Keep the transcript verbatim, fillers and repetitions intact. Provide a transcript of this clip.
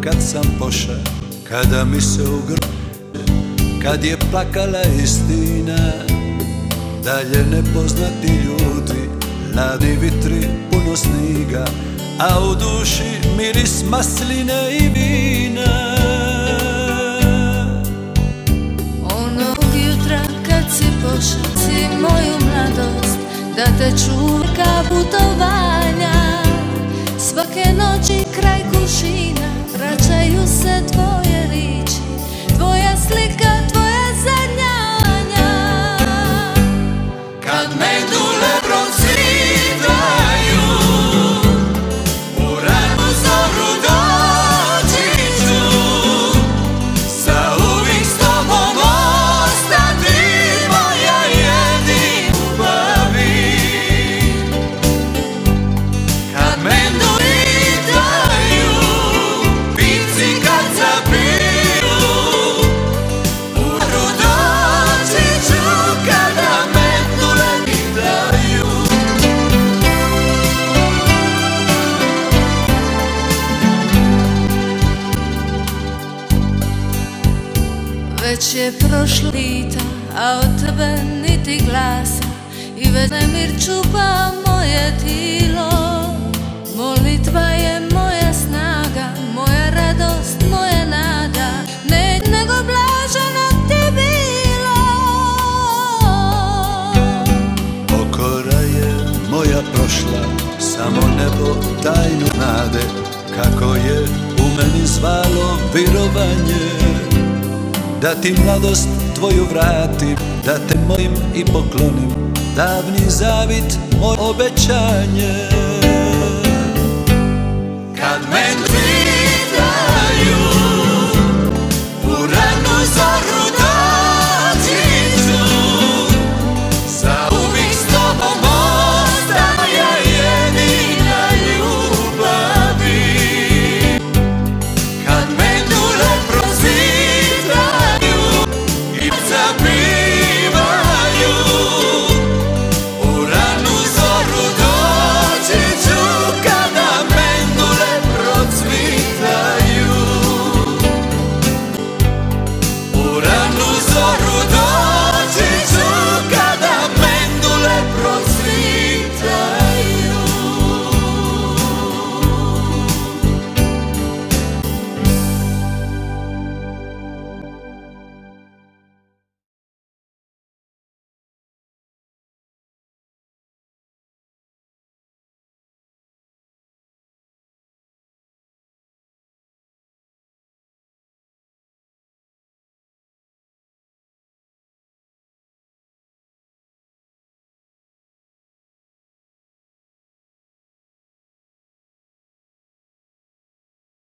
kad sam poša, kada mi se ugr... kad je plakala istina. Dalje nepoznati ljudi, ladni vitri, puno sniga, a u duši miris masline i vina. Onog jutra kad si pošao si moju mladost, da te čuva putovanja. Svake noći kraj kušina vraćaju se tvoje riči, tvoja slika, tvoja sanjanja. Kad medule procvitaju, u ranu zoru doći ću, zauvijek s tobom ostati, moja jedina ljubavi. Kad medule daju, pivci kad zapiju, u ranu doći ću, kada medule mi daju. Već je prošlo lita, a od tebe niti glasa, i već nemir čupa moje tilo. Molitva je moja snaga, moja radost, moja nada, ne nego blaženo ti bilo. Pokora je moja prošla, samo nebo tajnu nade, kako je u meni zvalo virovanje. Da ti mladost tvoju vratim, da te molim i poklonim, davni zavit, moje obećanje.